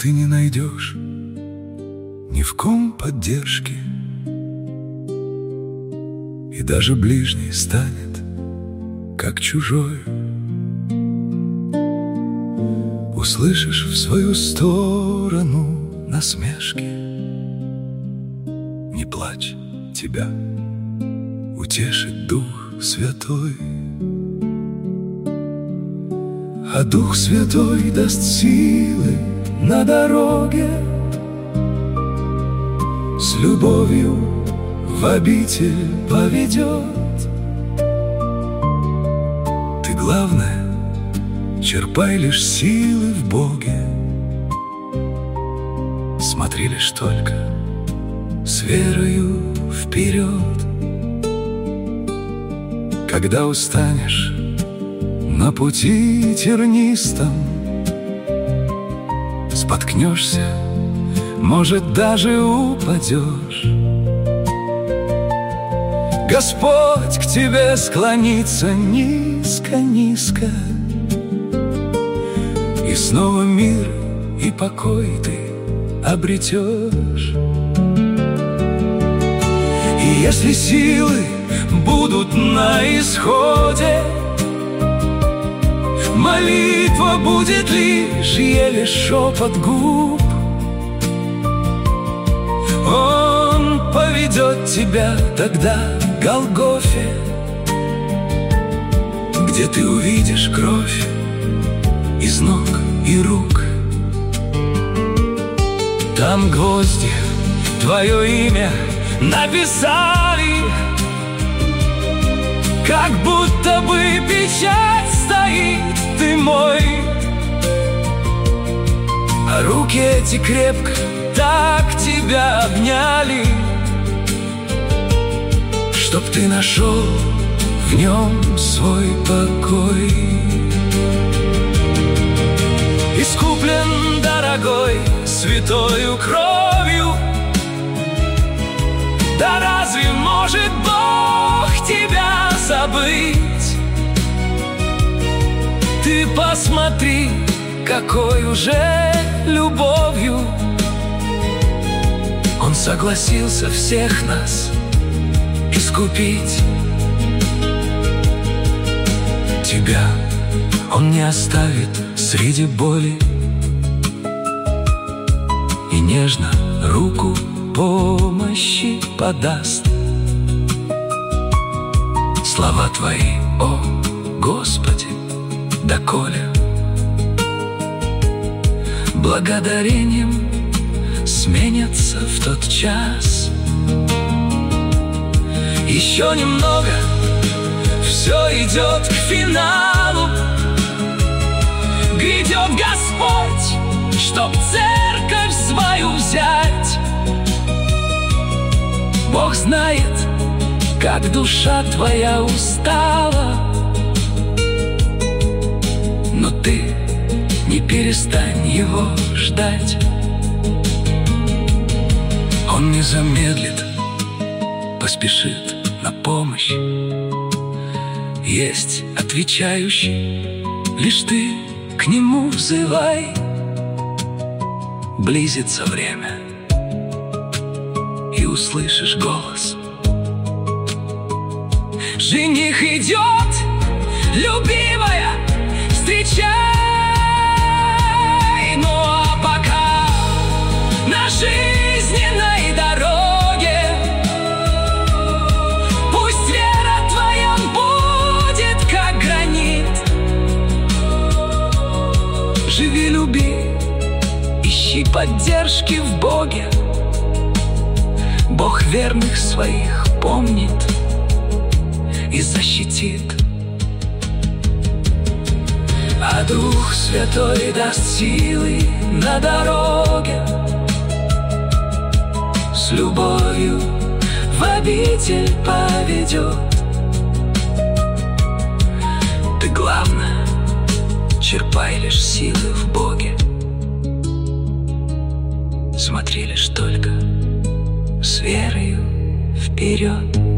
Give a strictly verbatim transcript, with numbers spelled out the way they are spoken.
ты не найдешь ни в ком поддержки, и даже ближний станет как чужой. Услышишь в свою сторону насмешки, не плачь, тебя утешит Дух Святой. А Дух Святой даст силы на дороге, с любовью в обитель поведет. Ты, главное, черпай лишь силы в Боге, смотри лишь только с верою вперед. Когда устанешь на пути тернистом, споткнешься, может, даже упадешь, Господь к тебе склонится низко-низко, и снова мир и покой ты обретешь. И если силы будут на исходе, молитва будет лишь еле шепот губ. Он поведет тебя тогда к Голгофе, где ты увидишь кровь из ног и рук. Там гвозди твое имя написали, как будто бы печать стоит: ты мой. А руки эти крепко так тебя обняли, чтоб ты нашел в нем свой покой. Искуплен дорогой святою кровью, да разве может Бог тебя забыть? Ты посмотри, какой уже любовью Он согласился всех нас искупить. Тебя Он не оставит среди боли и нежно руку помощи подаст. Слова твои, о Господи, доколе благодарением сменятся в тот час. Еще немного, все идет к финалу. Грядет Господь, чтоб церковь свою взять. Бог знает, как душа твоя устала, но ты не перестань Его ждать. Он не замедлит, поспешит на помощь. Есть отвечающий, лишь ты к Нему взывай. Близится время, и услышишь голос: жених идет, любимая, встречай. Ну а пока на жизненной дороге пусть вера твоя будет как гранит. Живи, люби, ищи поддержки в Боге. Бог верных своих помнит и защитит. А Дух Святой даст силы на дороге, с любовью в обитель поведет. Ты, главное, черпай лишь силы в Боге, смотри лишь только с верою вперед.